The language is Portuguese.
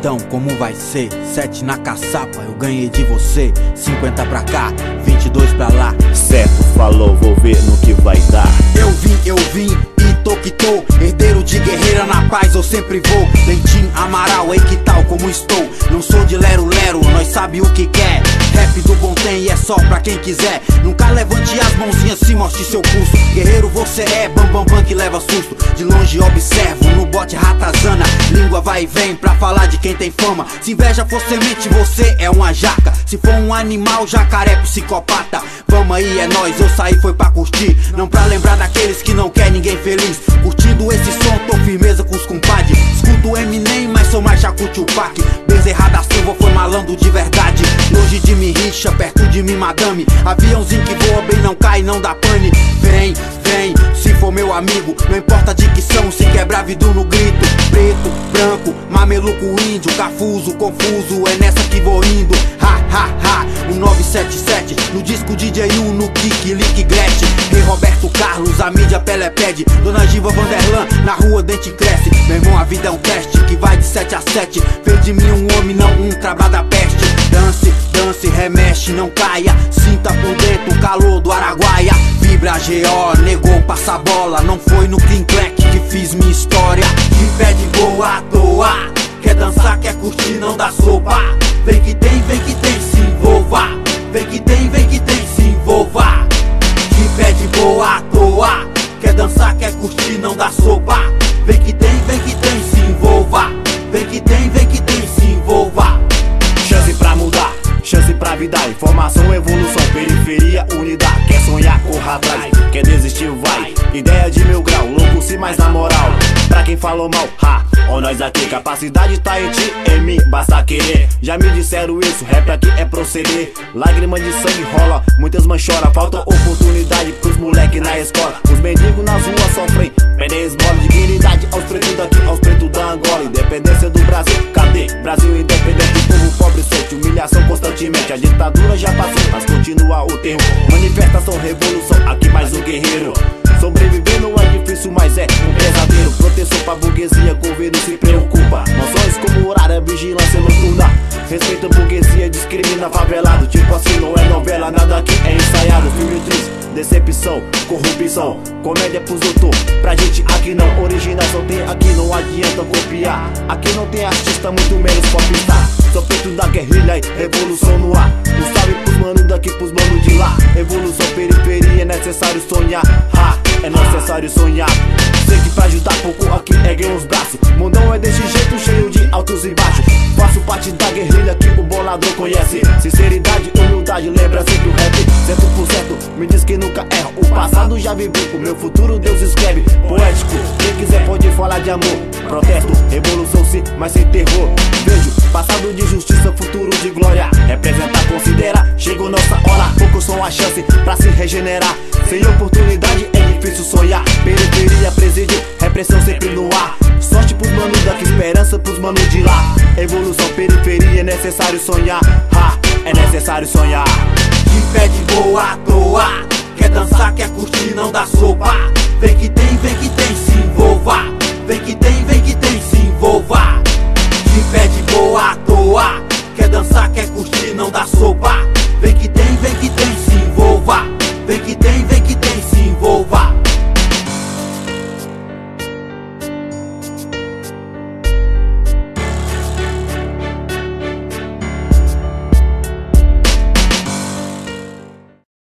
então como vai ser? 7 na caçapa, eu ganhei de você. 50 pra cá, 22 pra lá. Certo, falou, vou ver no que vai dar. Eu vim e tô que tô. Herdeiro de guerreira na paz, eu sempre vou. Lentinho, Amaral, ei que tal, como estou? Não sou de lero-lero, nós sabe o que quer. Rap do bom tem e é só pra quem quiser. Nunca levante as mãozinhas, se mostre seu curso. Guerreiro você é, bam bam bam que leva susto. De longe observo, no bote ratazana. Língua vai e vem pra falar de quem tem fama. Se inveja for semente, você é uma jaca. Se for um animal, jacaré é psicopata. Vamos aí, é nóis, eu saí foi pra curtir. Não pra lembrar daqueles que não quer ninguém feliz. Curtindo esse som, tô firmeza com os compadres. Escuto Eminem, mas sou mais Shakur Tupac. Bezerra da Silva foi malandro de verdade. Longe de mim rixa, perto de mim madame. Aviãozinho que voa bem, não cai, não dá pane. Vem, vem, se for meu amigo. Não importa a dicção, se quebra vidro no grito. Preto, branco, mameluco, índio, cafuso, confuso. É nessa que vou indo. Ha, ha, ha, o 977. No disco DJ1, no kick, lick, Gretchen. Rei Roberto Carlos, a mídia Pelepede. Dona Giva Vanderlan, na rua dente cresce. Meu irmão, a vida é um teste que vai de 7 a 7. Fez de mim um homem, não um trabalho da peste. Dance, dance, remexe, não caia. Sinta por dentro o calor do Araguaia. Vibra GO, negou, passa a bola. Não foi no clean clack que fiz minha história. Que pede boa à toa. Quer dançar, quer curtir, não dá sopa. Vem que tem, se envolva. Vem que tem, se envolva. Que pede boa à toa. Quer dançar, quer curtir, não dá sopa. Vem que tem, se envolva. Vem que tem, se envolva. Chance pra mudar, chance pra vida. Informação, evolução, periferia, unidade. Quer sonhar, corra atrás. Quer desistir, vai. Ideia de 1000 graus, louco se mais na moral. Pra quem falou mal, ha, ó nós aqui. Capacidade tá em ti, em mim, basta querer. Já me disseram isso, rap aqui é proceder. Lágrima de sangue rola, muitas mães choram. Falta oportunidade pros moleque na escola. Os mendigos nas ruas sofrem, pedem esmola. Dignidade aos pretos daqui, aos pretos da Angola. Independência do Brasil, cadê? Brasil independente, o povo pobre sente humilhação constantemente. A ditadura já passou, mas continua o terror. Manifestação, revolução, aqui mais um guerreiro. Sobrevivendo é difícil, mas é um pesadelo. Proteção pra burguesia, governo se preocupa. Noções como horário, vigilância noturna. Respeita a burguesia, discrimina favelado. Tipo assim, não é novela, nada aqui é ensaiado. Filme triste, decepção, corrupção. Comédia pros doutor, pra gente aqui não. Originação tem aqui, não adianta copiar. Aqui não tem artista, muito menos popstar. Sou preto da guerrilha e revolução no ar. Um salve pros manos daqui, pros manos de lá. Evolução, periferia, é necessário sonhar. Ha, é necessário sonhar. Sei que pra ajudar pouco aqui erguem os braços. Mundão é desse jeito, cheio de altos e baixos. Faço parte da guerrilha que o bolador conhece. Sinceridade, humildade, lembra sempre o rap. 100%, me diz que nunca erra. O passado já vivi, o meu futuro Deus escreve. Poético, quem quiser pode falar de amor. Protesto, revolução sim, mas sem terror. Vejo, passado de justiça, futuro de glória. Representar, considera, chegou nossa hora. Poucos são a chance pra se regenerar. Sem oportunidade é difícil sonhar. Periferia, presídio, repressão sempre no ar. Sorte pros manos daqui, esperança pros manos de lá. Evolução, periferia, é necessário sonhar. Ha, é necessário sonhar. Que pede boa à toa. Quer dançar, quer curtir, não dá sopa. Vem que tem, se envolva. Vem que tem, se envolva. Que pede boa à toa. Quer dançar, quer curtir, não dá sopa.